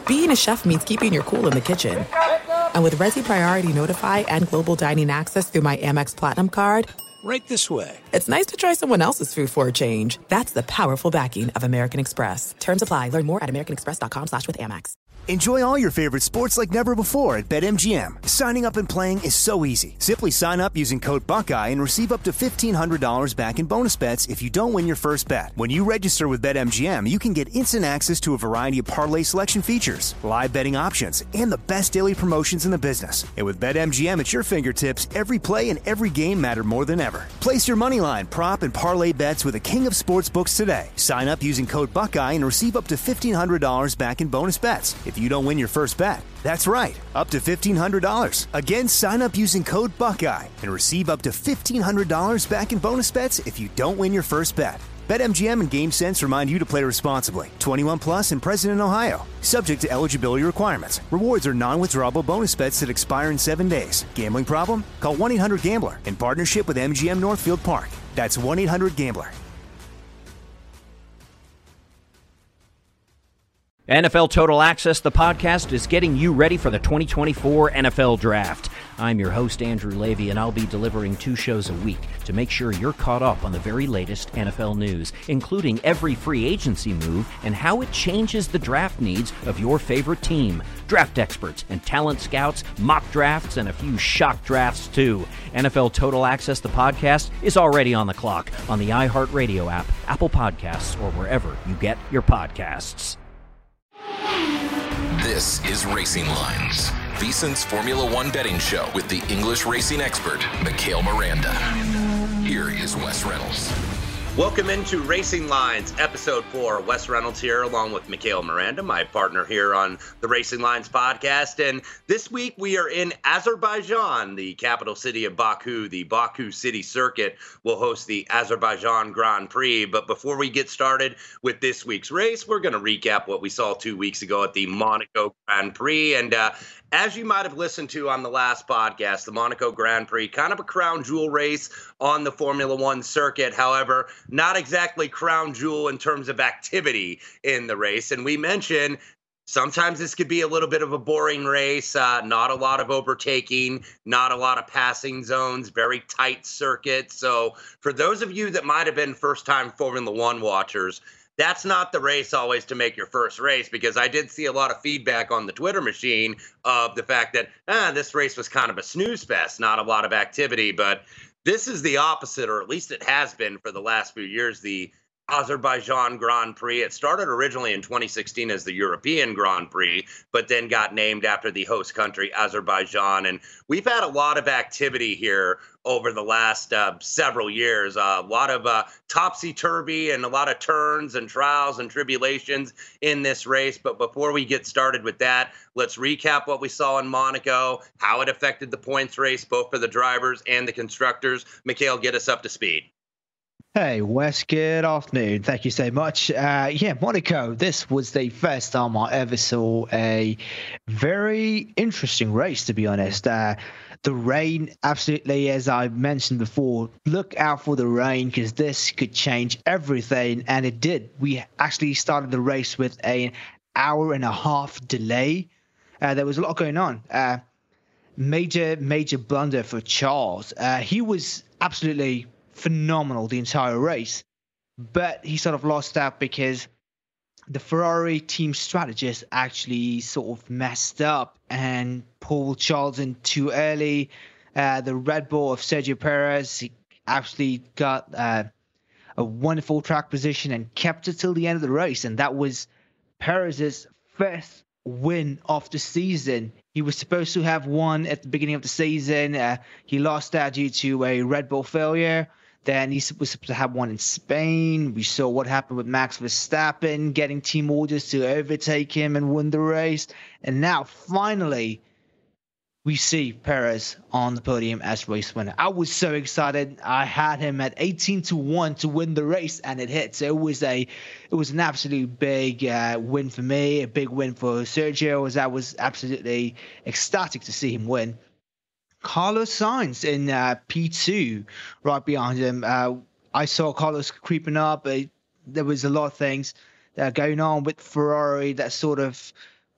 being a chef means keeping your cool in the kitchen. And with Resi Priority Notify and Global Dining Access through my Amex Platinum card, right this way. It's nice to try someone else's food for a change. That's the powerful backing of American Express. Terms apply. Learn more at americanexpress.com/withAmex. Enjoy all your favorite sports like never before at BetMGM. Signing up and playing is so easy. Simply sign up using code Buckeye and receive up to $1,500 back in bonus bets if you don't win your first bet. When you register with BetMGM, you can get instant access to a variety of parlay selection features, live betting options, and the best daily promotions in the business. And with BetMGM at your fingertips, every play and every game matter more than ever. Place your moneyline, prop, and parlay bets with the king of sportsbooks today. Sign up using code Buckeye and receive up to $1,500 back in bonus bets if you don't win your first bet. That's right, up to $1,500. Again, sign up using code Buckeye and receive up to $1,500 back in bonus bets if you don't win your first bet. BetMGM and GameSense remind you to play responsibly. 21 plus and present in Ohio. Subject to eligibility requirements. Rewards are non-withdrawable bonus bets that expire in 7 days. Gambling problem? Call 1-800-GAMBLER in partnership with MGM Northfield Park. That's 1-800-GAMBLER. NFL Total Access, the podcast, is getting you ready for the 2024 NFL Draft. I'm your host, Andrew Levy, and I'll be delivering 2 shows a week to make sure you're caught up on the very latest NFL news, including every free agency move and how it changes the draft needs of your favorite team. Draft experts and talent scouts, mock drafts, and a few shock drafts, too. NFL Total Access, the podcast, is already on the clock on the iHeartRadio app, Apple Podcasts, or wherever you get your podcasts. This is Racing Lines, VSiN's Formula One betting show with the English racing expert, Mikhail Miranda. Here is Wes Reynolds. Welcome into Racing Lines, Episode 4. Wes Reynolds here, along with Mikhail Miranda, my partner here on the Racing Lines podcast. And this week we are in Azerbaijan, the capital city of Baku. The Baku City Circuit will host the Azerbaijan Grand Prix. But before we get started with this week's race, we're going to recap what we saw 2 weeks ago at the Monaco Grand Prix. And as you might have listened to on the last podcast, the Monaco Grand Prix, kind of a crown jewel race on the Formula One circuit. However, not exactly crown jewel in terms of activity in the race. And we mentioned sometimes this could be a little bit of a boring race, not a lot of overtaking, not a lot of passing zones, very tight circuit. So for those of you that might have been first-time Formula One watchers, that's not the race always to make your first race, because I did see a lot of feedback on the Twitter machine of the fact that this race was kind of a snooze fest, not a lot of activity. But this is the opposite, or at least it has been for the last few years, the Azerbaijan Grand Prix. It started originally in 2016 as the European Grand Prix, but then got named after the host country, Azerbaijan. And we've had a lot of activity here over the last several years, a lot of topsy-turvy and a lot of turns and trials and tribulations in this race. But before we get started with that, let's recap what we saw in Monaco, how it affected the points race, both for the drivers and the constructors. Mikhail, get us up to speed. Hey, Wes, good afternoon. Thank you so much. Monaco, this was the first time I ever saw a very interesting race, to be honest. The rain, absolutely, as I mentioned before, look out for the rain because this could change everything, and it did. We actually started the race with an hour-and-a-half delay. There was a lot going on. Major blunder for Charles. He was absolutely phenomenal the entire race, but he sort of lost out because the Ferrari team strategist actually sort of messed up and pulled Charles in too early. The Red Bull of Sergio Perez, he actually got a wonderful track position and kept it till the end of the race, and that was Perez's first win of the season. He was supposed to have won at the beginning of the season. He lost that due to a Red Bull failure. Then he was supposed to have one in Spain. We saw what happened with Max Verstappen getting team orders to overtake him and win the race. And now, finally, we see Perez on the podium as race winner. I was so excited. I had him at 18-1 to win the race, and it hit. So it was an absolute big win for me, a big win for Sergio, as I was absolutely ecstatic to see him win. Carlos Sainz in P2, right behind him. I saw Carlos creeping up. There was a lot of things going on with Ferrari that sort of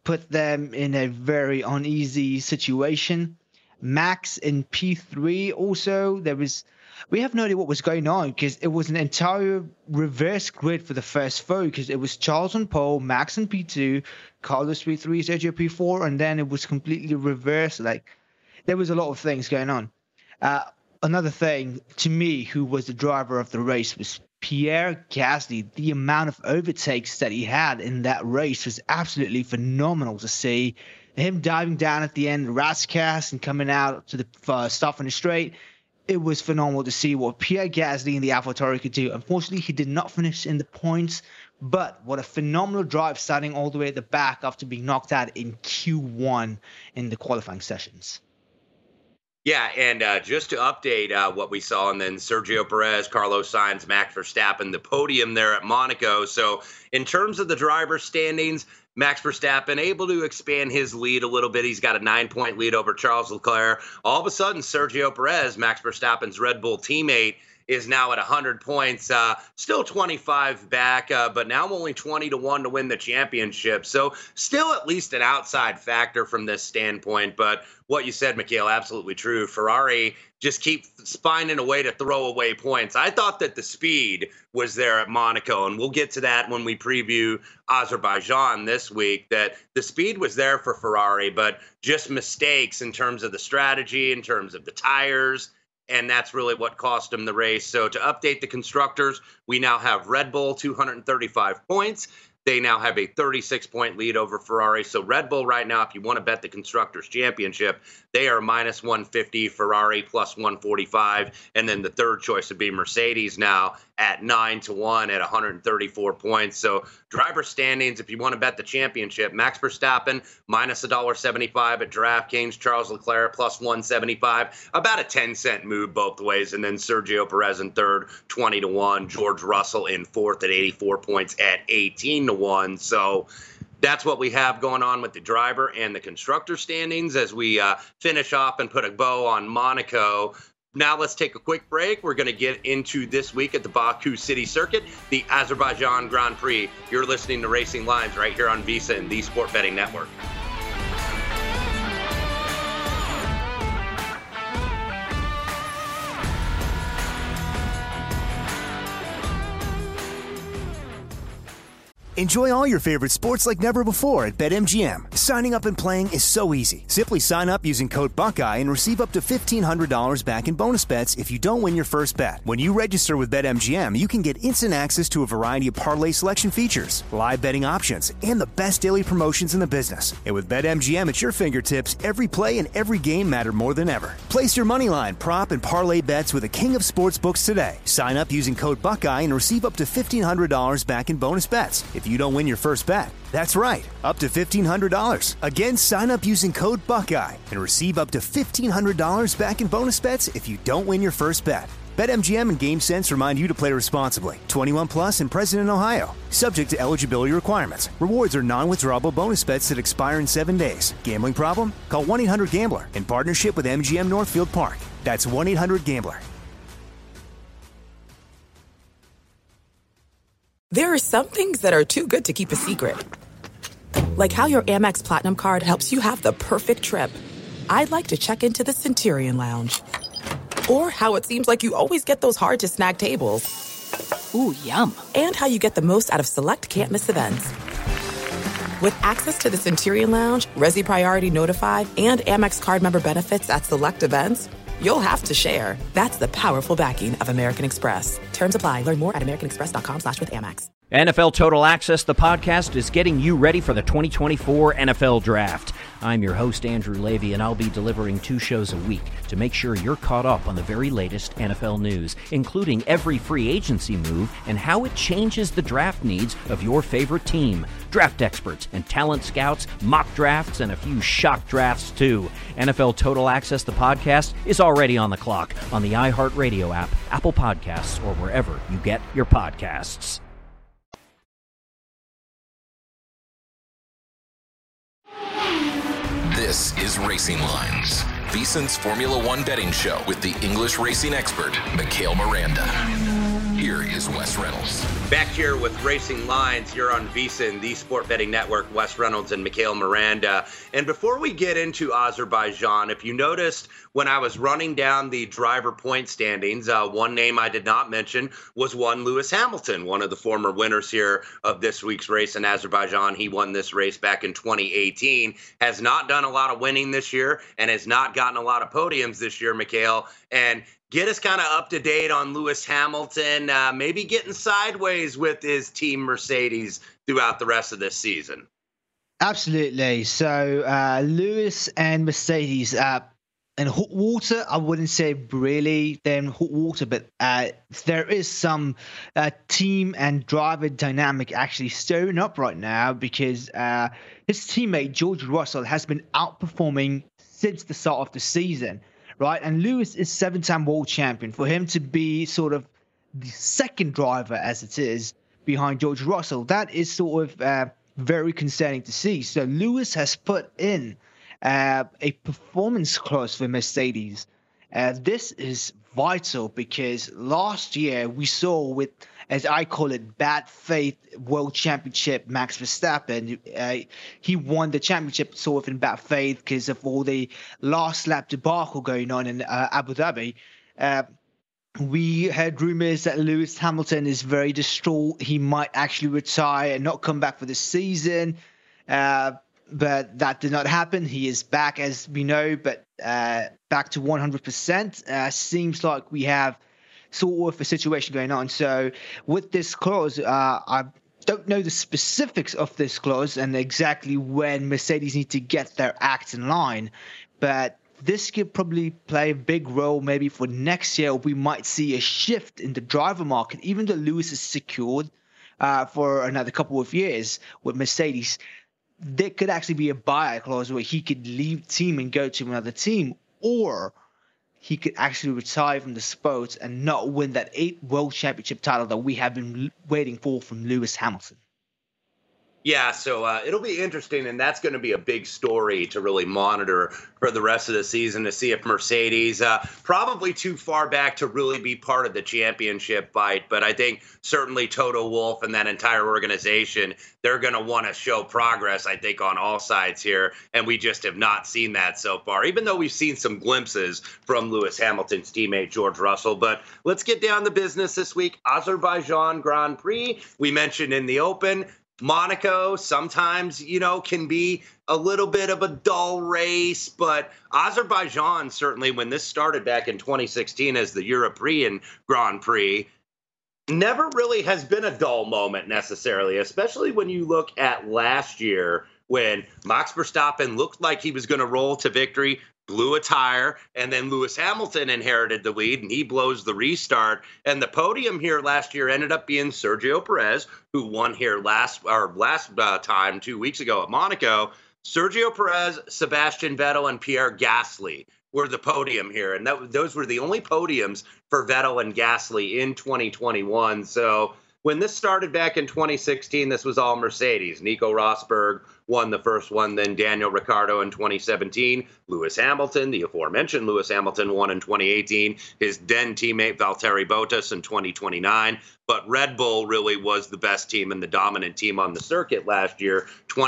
put them in a very uneasy situation. Max in P3 also, we have no idea what was going on because it was an entire reverse grid for the first foe, because it was Charles on pole, Max in P2, Carlos P3, Sergio P4, and then it was completely reversed. Like, there was a lot of things going on. Another thing, to me, who was the driver of the race was Pierre Gasly. The amount of overtakes that he had in that race was absolutely phenomenal to see. Him diving down at the end, Rascas, and coming out to the stuff in the straight. It was phenomenal to see what Pierre Gasly and the AlphaTauri could do. Unfortunately, he did not finish in the points, but what a phenomenal drive starting all the way at the back after being knocked out in Q1 in the qualifying sessions. Yeah, and just to update what we saw, and then Sergio Perez, Carlos Sainz, Max Verstappen, the podium there at Monaco. So in terms of the driver standings, Max Verstappen able to expand his lead a little bit. He's got a 9-point lead over Charles Leclerc. All of a sudden, Sergio Perez, Max Verstappen's Red Bull teammate, is now at 100 points, still 25 back, but now only 20-1 to win the championship. So still at least an outside factor from this standpoint. But what you said, Mikhail, absolutely true. Ferrari just keep finding a way to throw away points. I thought that the speed was there at Monaco, and we'll get to that when we preview Azerbaijan this week, that the speed was there for Ferrari, but just mistakes in terms of the strategy, in terms of the tires, and that's really what cost him the race. So to update the constructors, we now have Red Bull 235 points. They now have a 36-point lead over Ferrari. So Red Bull right now, if you want to bet the Constructors' Championship, they are minus 150, Ferrari plus 145. And then the third choice would be Mercedes now at 9-1 at 134 points. So driver standings, if you want to bet the championship, Max Verstappen minus $1.75 at DraftKings, Charles Leclerc plus 175, about a 10-cent move both ways. And then Sergio Perez in third, 20-1, George Russell in fourth at 84 points at 18-1. So that's what we have going on with the driver and the constructor standings as we finish off and put a bow on Monaco. Now let's take a quick break. We're going to get into this week at the Baku City Circuit, the Azerbaijan Grand Prix. You're listening to Racing Lines right here on VSiN and the Sport Betting Network. Enjoy all your favorite sports like never before at BetMGM. Signing up and playing is so easy. Simply sign up using code Buckeye and receive up to $1,500 back in bonus bets if you don't win your first bet. When you register with BetMGM, you can get instant access to a variety of parlay selection features, live betting options, and the best daily promotions in the business. And with BetMGM at your fingertips, every play and every game matter more than ever. Place your moneyline, prop, and parlay bets with the king of sportsbooks today. Sign up using code Buckeye and receive up to $1,500 back in bonus bets if you don't win your first bet. That's right, up to $1,500. Again, sign up using code Buckeye and receive up to $1,500 back in bonus bets if you don't win your first bet. BetMGM and GameSense remind you to play responsibly. 21 plus and present in Ohio. Subject to eligibility requirements. Rewards are non-withdrawable bonus bets that expire in 7 days. Gambling problem? Call 1-800-GAMBLER in partnership with MGM Northfield Park. That's 1-800-GAMBLER. There are some things that are too good to keep a secret. Like how your Amex Platinum card helps you have the perfect trip. I'd like to check into the Centurion Lounge. Or how it seems like you always get those hard-to-snag tables. Ooh, yum. And how you get the most out of select can't-miss events. With access to the Centurion Lounge, Resi Priority Notified, and Amex card member benefits at select events, you'll have to share. That's the powerful backing of American Express. Terms apply. Learn more at americanexpress.com/withAmex. NFL Total Access, the podcast, is getting you ready for the 2024 NFL Draft. I'm your host, Andrew Levy, and I'll be delivering 2 shows a week to make sure you're caught up on the very latest NFL news, including every free agency move and how it changes the draft needs of your favorite team. Draft experts and talent scouts, mock drafts, and a few shock drafts, too. NFL Total Access, the podcast, is already on the clock on the iHeartRadio app, Apple Podcasts, or wherever you get your podcasts. This is Racing Lines, VSiN's Formula One betting show with the English racing expert, Mikhail Miranda. Here is Wes Reynolds. Back here with Racing Lines, you're on VSiN, the Sport Betting Network. Wes Reynolds and Mikhail Miranda. And before we get into Azerbaijan, if you noticed when I was running down the driver point standings, one name I did not mention was one Lewis Hamilton, one of the former winners here of this week's race in Azerbaijan. He won this race back in 2018, has not done a lot of winning this year, and has not gotten a lot of podiums this year, Mikhail. And get us kind of up to date on Lewis Hamilton, maybe getting sideways with his team Mercedes throughout the rest of this season. Absolutely. So Lewis and Mercedes, in hot water, I wouldn't say really they're in hot water, but there is some team and driver dynamic actually stirring up right now because his teammate George Russell has been outperforming since the start of the season. Right, and Lewis is 7-time world champion. For him to be sort of the second driver, as it is, behind George Russell, that is sort of very concerning to see. So Lewis has put in a performance clause for Mercedes. This is vital because last year we saw with, as I call it, bad faith world championship Max Verstappen. He won the championship sort of in bad faith because of all the last lap debacle going on in Abu Dhabi. We heard rumors that Lewis Hamilton is very distraught. He might actually retire and not come back for the season. But that did not happen. He is back, as we know, but back to 100%. Seems like we have sort of a situation going on. So with this clause, I don't know the specifics of this clause and exactly when Mercedes need to get their act in line, but this could probably play a big role maybe for next year. We might see a shift in the driver market, even though Lewis is secured for another couple of years with Mercedes. There could actually be a buyout clause where he could leave the team and go to another team, or he could actually retire from the sport and not win that 8th World Championship title that we have been waiting for from Lewis Hamilton. Yeah, so it'll be interesting, and that's going to be a big story to really monitor for the rest of the season to see if Mercedes, probably too far back to really be part of the championship fight, but I think certainly Toto Wolff and that entire organization, they're going to want to show progress, I think, on all sides here, and we just have not seen that so far, even though we've seen some glimpses from Lewis Hamilton's teammate George Russell. But let's get down to business this week. Azerbaijan Grand Prix, we mentioned in the open. Monaco sometimes, can be a little bit of a dull race, but Azerbaijan, certainly when this started back in 2016 as the European Grand Prix, never really has been a dull moment necessarily, especially when you look at last year when Max Verstappen looked like he was going to roll to victory, blew a tire, and then Lewis Hamilton inherited the lead, and he blows the restart. And the podium here last year ended up being Sergio Perez, who won here last time 2 weeks ago at Monaco. Sergio Perez, Sebastian Vettel, and Pierre Gasly were the podium here, and those were the only podiums for Vettel and Gasly in 2021. So when this started back in 2016, this was all Mercedes. Nico Rosberg won the first one, then Daniel Ricciardo in 2017. Lewis Hamilton, the aforementioned Lewis Hamilton, won in 2018. His then teammate Valtteri Bottas in 2029. But Red Bull really was the best team and the dominant team on the circuit last year.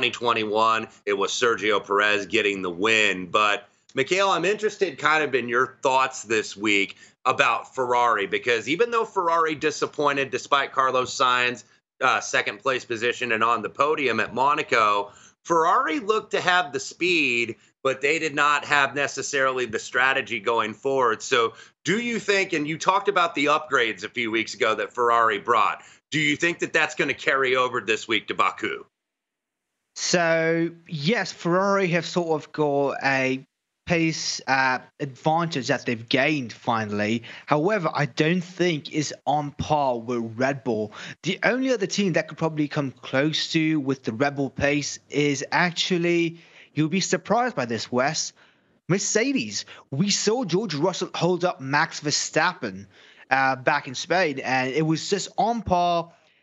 2021, it was Sergio Perez getting the win. But Mikhail, I'm interested kind of in your thoughts this week about Ferrari, because even though Ferrari disappointed despite Carlos Sainz's second place position and on the podium at Monaco, Ferrari looked to have the speed, but they did not have necessarily the strategy going forward. So do you think, and you talked about the upgrades a few weeks ago that Ferrari brought, do you think that that's going to carry over this week to Baku? So, yes, Ferrari have sort of got a pace advantage that they've gained finally. However, I don't think is on par with Red Bull. The only other team that could probably come close to with the Red Bull pace is actually, you'll be surprised by this, Wes, Mercedes. We saw George Russell hold up Max Verstappen back in Spain, and it was just on par.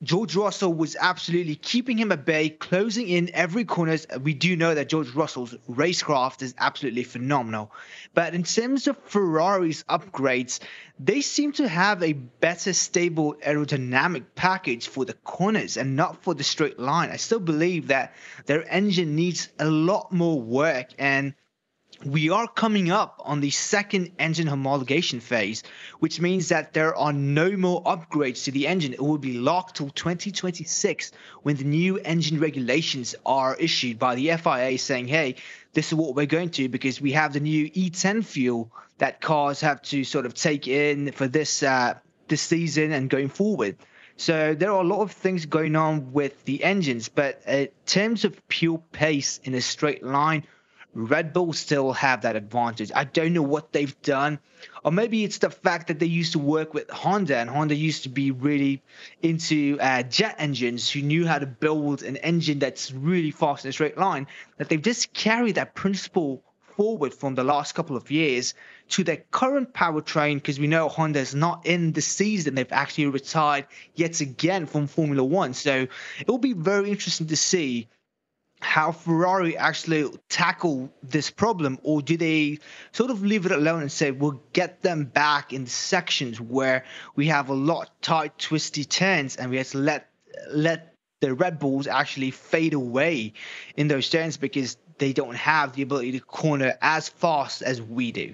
George Russell was absolutely keeping him at bay, closing in every corner. We do know that George Russell's racecraft is absolutely phenomenal. But in terms of Ferrari's upgrades, they seem to have a better stable aerodynamic package for the corners and not for the straight line. I still believe that their engine needs a lot more work, and we are coming up on the second engine homologation phase, which means that there are no more upgrades to the engine. It will be locked till 2026 when the new engine regulations are issued by the FIA saying, hey, this is what we're going to, because we have the new E10 fuel that cars have to sort of take in for this season and going forward. So there are a lot of things going on with the engines, but in terms of pure pace in a straight line, Red Bull still have that advantage. I don't know what they've done, or maybe it's the fact that they used to work with Honda, and Honda used to be really into jet engines who knew how to build an engine that's really fast in a straight line, that they've just carried that principle forward from the last couple of years to their current powertrain, because we know Honda is not in the season. They've actually retired yet again from Formula One. So it will be very interesting to see how Ferrari actually tackle this problem, or do they sort of leave it alone and say we'll get them back in sections where we have a lot tight, twisty turns, and we have to let the Red Bulls actually fade away in those turns because they don't have the ability to corner as fast as we do.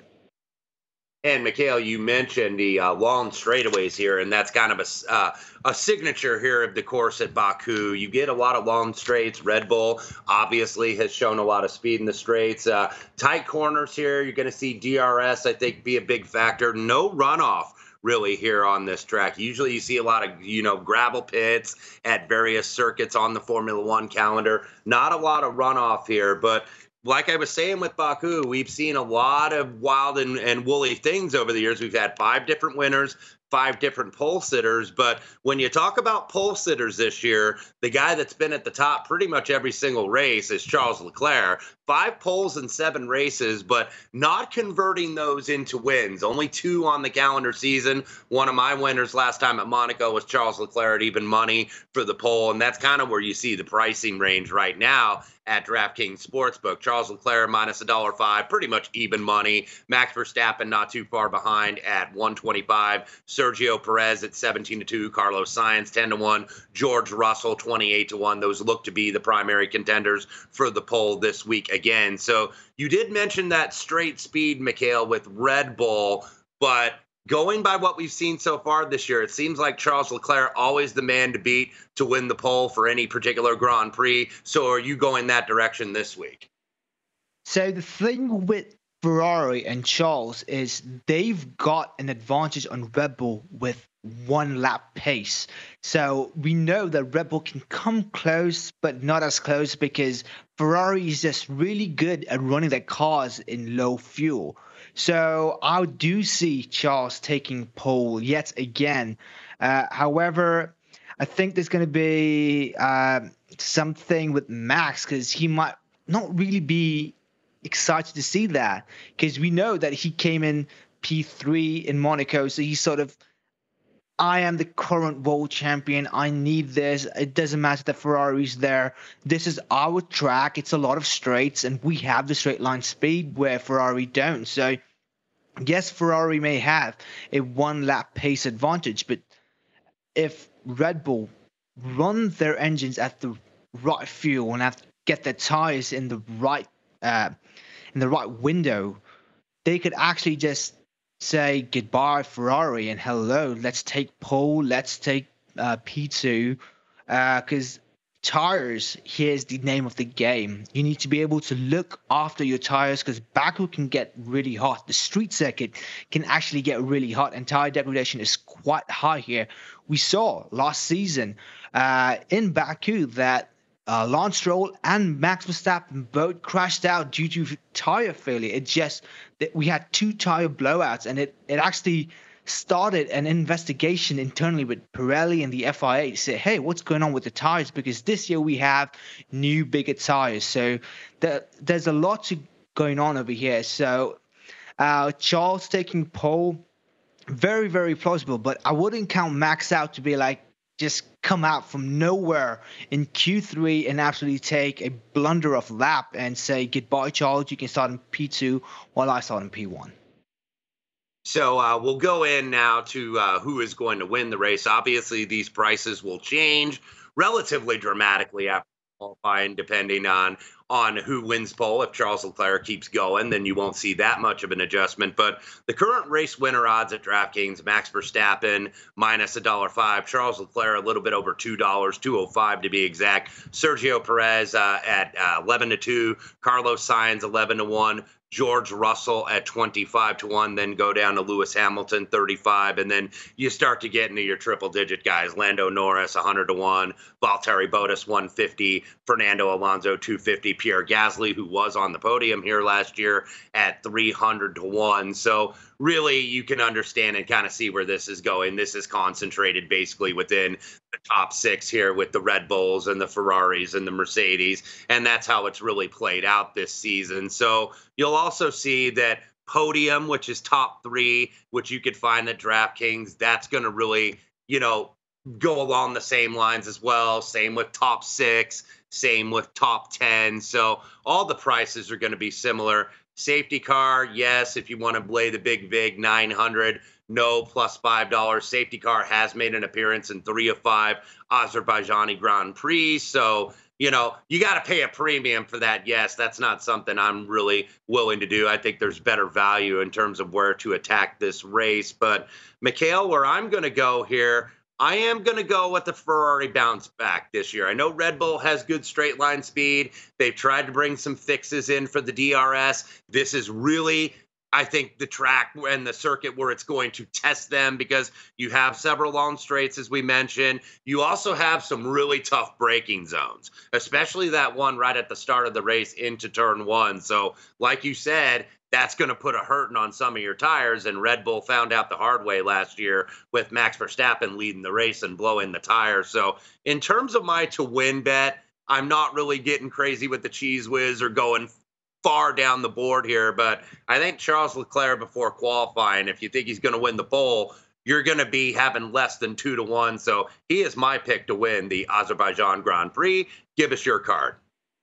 And Mikhail, you mentioned the long straightaways here, and that's kind of a signature here of the course at Baku. You get a lot of long straights. Red Bull obviously has shown a lot of speed in the straights. Tight corners here. You're going to see DRS, I think, be a big factor. No runoff really here on this track. Usually you see a lot of, gravel pits at various circuits on the Formula One calendar. Not a lot of runoff here, but like I was saying with Baku, we've seen a lot of wild and woolly things over the years. We've had 5 different winners, 5 different pole sitters. But when you talk about pole sitters this year, the guy that's been at the top pretty much every single race is Charles Leclerc. 5 poles in 7 races, but not converting those into wins. Only 2 on the calendar season. One of my winners last time at Monaco was Charles Leclerc at even money for the pole, and that's kind of where you see the pricing range right now at DraftKings Sportsbook. Charles Leclerc minus $1.05, pretty much even money. Max Verstappen not too far behind at 125. Sergio Perez at 17-2. Carlos Sainz 10-1. George Russell 28-1. Those look to be the primary contenders for the pole this week again. So you did mention that straight speed, Mikhail, with Red Bull, but going by what we've seen so far this year, it seems like Charles Leclerc always the man to beat to win the pole for any particular Grand Prix. So are you going that direction this week? So the thing with Ferrari and Charles is they've got an advantage on Red Bull with 1 lap pace. So we know that Red Bull can come close, but not as close because Ferrari is just really good at running their cars in low fuel. So I do see Charles taking pole yet again. However, I think there's going to be something with Max because he might not really be excited to see that because we know that he came in P3 in Monaco. So he's sort of, I am the current world champion. I need this. It doesn't matter that Ferrari's there. This is our track. It's a lot of straights, and we have the straight line speed where Ferrari don't. So, yes, Ferrari may have a 1 lap pace advantage, but if Red Bull run their engines at the right fuel and have to get their tires in the right window, they could actually just say goodbye Ferrari and hello, let's take pole, let's take P2, because tires, here's the name of the game. You need to be able to look after your tires because Baku can get really hot. The street circuit can actually get really hot, and tire degradation is quite high here. We saw last season in Baku that Lance Stroll and Max Verstappen both crashed out due to tire failure. It just that we had 2 tire blowouts, and it actually started an investigation internally with Pirelli and the FIA to say, hey, what's going on with the tires? Because this year we have new, bigger tires. So there's a lot going on over here. So Charles taking pole, very, very plausible, but I wouldn't count Max out to be like just come out from nowhere in Q3 and absolutely take a blunder of lap and say, goodbye, Charles, you can start in P2 while I start in P1. So we'll go in now to who is going to win the race. Obviously, these prices will change relatively dramatically after qualifying, depending on who wins pole. If Charles Leclerc keeps going, then you won't see that much of an adjustment. But the current race winner odds at DraftKings, Max Verstappen minus $1.05, Charles Leclerc a little bit over $2, $2.05 to be exact. Sergio Perez at 11-2, Carlos Sainz 11-1. George Russell at 25-1, then go down to Lewis Hamilton 35, and then you start to get into your triple-digit guys. Lando Norris 100-1, Valtteri Bottas 150, Fernando Alonso 250, Pierre Gasly, who was on the podium here last year, at 300-1. So really, you can understand and kind of see where this is going. This is concentrated basically within the top six here with the Red Bulls and the Ferraris and the Mercedes, and that's how it's really played out this season. So you'll also see that podium, which is top three, which you could find at DraftKings, that's going to really, go along the same lines as well. Same with top six, same with top 10. So all the prices are going to be similar. Safety car, yes, if you want to play the big vig, 900, no, plus $5. Safety car has made an appearance in 3 of 5 Azerbaijani Grand Prix. So, you got to pay a premium for that. Yes, that's not something I'm really willing to do. I think there's better value in terms of where to attack this race. But, Mikhail, where I'm going to go here, I am going to go with the Ferrari bounce back this year. I know Red Bull has good straight line speed. They've tried to bring some fixes in for the DRS. This is really, I think, the track and the circuit where it's going to test them because you have several long straights, as we mentioned. You also have some really tough braking zones, especially that one right at the start of the race into turn 1. So like you said, that's going to put a hurting on some of your tires, and Red Bull found out the hard way last year with Max Verstappen leading the race and blowing the tires. So in terms of my to-win bet, I'm not really getting crazy with the Cheese Whiz or going far down the board here, but I think Charles Leclerc before qualifying, if you think he's going to win the pole, you're going to be having less than 2-1. So he is my pick to win the Azerbaijan Grand Prix. Give us your card.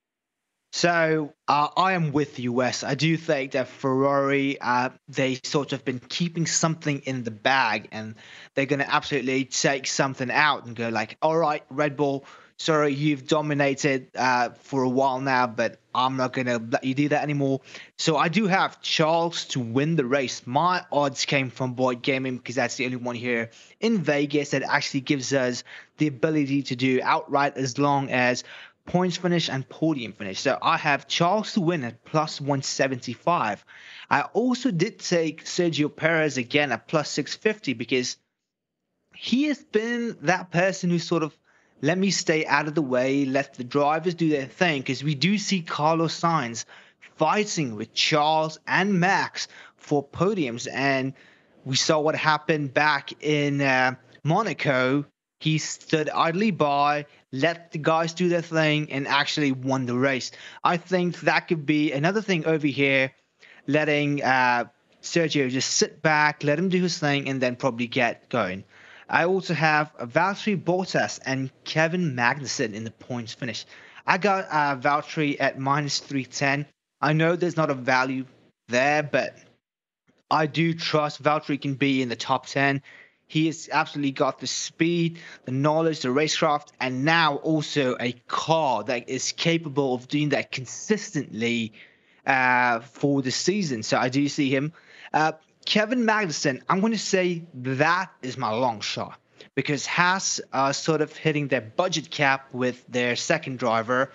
So I am with you, Wes. I do think that Ferrari, they sort of been keeping something in the bag, and they're going to absolutely take something out and go like, all right, Red Bull, sorry, you've dominated for a while now, but I'm not going to let you do that anymore. So I do have Charles to win the race. My odds came from Boyd Gaming because that's the only one here in Vegas that actually gives us the ability to do outright as long as points finish and podium finish. So I have Charles to win at plus 175. I also did take Sergio Perez again at plus 650 because he has been that person who sort of let me stay out of the way, let the drivers do their thing, because we do see Carlos Sainz fighting with Charles and Max for podiums, and we saw what happened back in Monaco. He stood idly by, let the guys do their thing, and actually won the race. I think that could be another thing over here, letting Sergio just sit back, let him do his thing, and then probably get going. I also have Valtteri Bottas and Kevin Magnussen in the points finish. I got Valtteri at minus 310. I know there's not a value there, but I do trust Valtteri can be in the top 10. He has absolutely got the speed, the knowledge, the racecraft, and now also a car that is capable of doing that consistently for the season. So I do see him. Kevin Magnussen, I'm going to say that is my long shot because Haas are sort of hitting their budget cap with their second driver.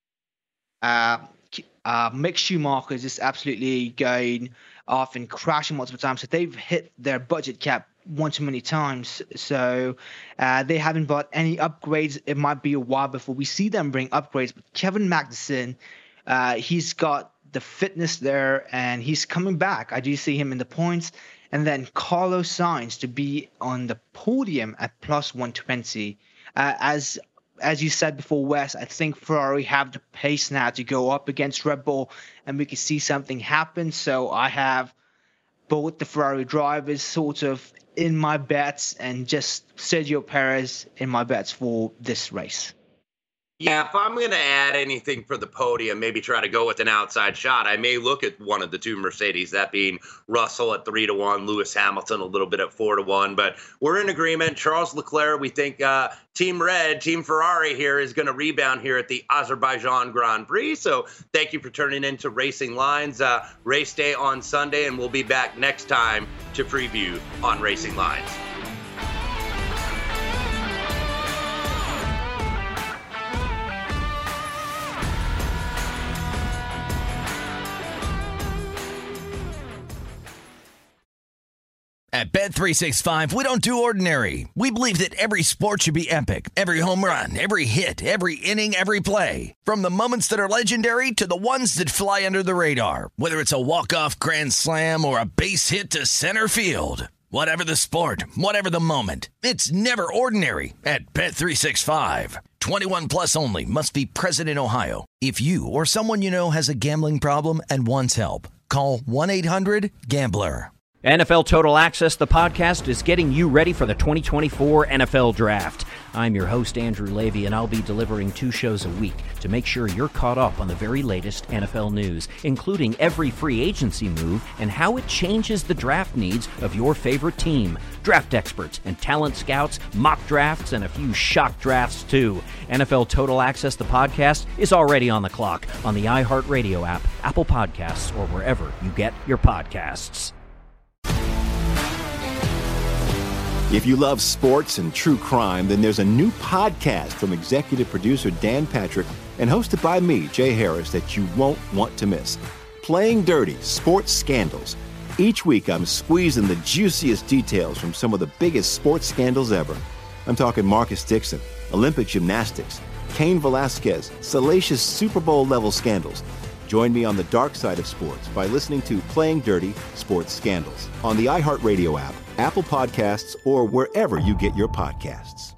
Mick Schumacher is just absolutely going off and crashing multiple times. So they've hit their budget cap one too many times. So they haven't bought any upgrades. It might be a while before we see them bring upgrades. But Kevin Magnussen, he's got the fitness there, and he's coming back. I do see him in the points. And then Carlos Sainz to be on the podium at plus 120. As you said before, Wes, I think Ferrari have the pace now to go up against Red Bull, and we can see something happen. So I have both the Ferrari drivers sort of in my bets, and just Sergio Perez in my bets for this race. Yeah, if I'm going to add anything for the podium, maybe try to go with an outside shot, I may look at one of the two Mercedes, that being Russell at 3-1, Lewis Hamilton a little bit at 4-1. But we're in agreement. Charles Leclerc, we think Team Red, Team Ferrari here is going to rebound here at the Azerbaijan Grand Prix. So thank you for turning into Racing Lines. Race day on Sunday, and we'll be back next time to preview on Racing Lines. At Bet365, we don't do ordinary. We believe that every sport should be epic. Every home run, every hit, every inning, every play. From the moments that are legendary to the ones that fly under the radar. Whether it's a walk-off grand slam or a base hit to center field. Whatever the sport, whatever the moment, it's never ordinary at Bet365. 21 plus only. Must be present in Ohio. If you or someone you know has a gambling problem and wants help, call 1-800-GAMBLER. NFL Total Access, the podcast, is getting you ready for the 2024 NFL Draft. I'm your host, Andrew Levy, and I'll be delivering 2 shows a week to make sure you're caught up on the very latest NFL news, including every free agency move and how it changes the draft needs of your favorite team. Draft experts and talent scouts, mock drafts, and a few shock drafts, too. NFL Total Access, the podcast, is already on the clock on the iHeartRadio app, Apple Podcasts, or wherever you get your podcasts. If you love sports and true crime, then there's a new podcast from executive producer Dan Patrick and hosted by me, Jay Harris, that you won't want to miss. Playing Dirty: Sports Scandals. Each week, I'm squeezing the juiciest details from some of the biggest sports scandals ever. I'm talking Marcus Dixon, Olympic gymnastics, Cain Velasquez, salacious Super Bowl-level scandals. Join me on the dark side of sports by listening to Playing Dirty: Sports Scandals on the iHeartRadio app, Apple Podcasts, or wherever you get your podcasts.